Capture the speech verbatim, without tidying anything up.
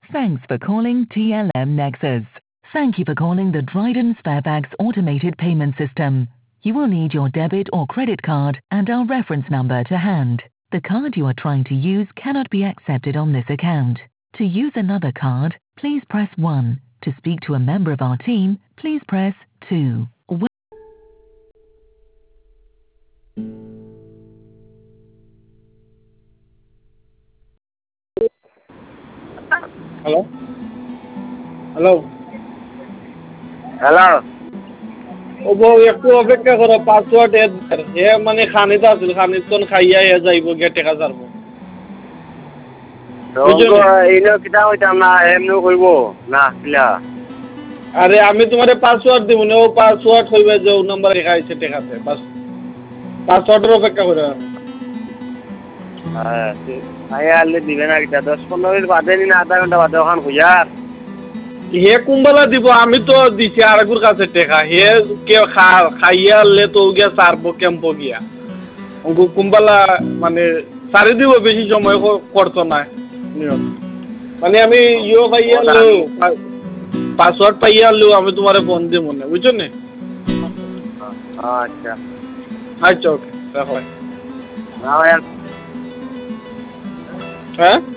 Thanks for calling T L M Nexus. Thank you for calling the Dryden Sparebags automated payment system. You will need your debit or credit card and our reference number to hand. The card you are trying to use cannot be accepted on this account. To use another card, please press one. To speak to a member of our team, please press two. Hello? Hello? Hello ও বউ একটু অপেক্ষা করো password এ মানে খানিত আছিল খানিত কোন খাইয়া এ যাইব গে টেকা যাবো এইনো কিতা হইতাম না এমনি কইব না কিলা আরে আমি তোমারে পাসওয়ার্ড দিব না ও পাসওয়ার্ড হইবে যে ও নাম্বার লেখা আছে টেকাতে বাস পাসওয়ার্ডের অপেক্ষা করো হ্যাঁ আয়া আলে দিবে না কিতা দশ পনেরো মিনিট বাদে নি না আধা ঘন্টা বাদে ওখান খুঁজার হে কুম্বালা দিব আমি তো দিছি আরেকুর কাছে টেকা হে কে খাইয়া আনলে তো গিয়া সারবো ক্যাম্প গিয়া কুম্বালা মানে সারি দিব বেশি সময় করতো না মানে আমি ইয়ে পাইয়া আনলেও পাসওয়ার্ড পাইয়া আনলেও আমি তোমারে ফোন দিব মনে বুঝছো নি আচ্ছা আচ্ছা ওকে রাখো হ্যাঁ হ্যাঁ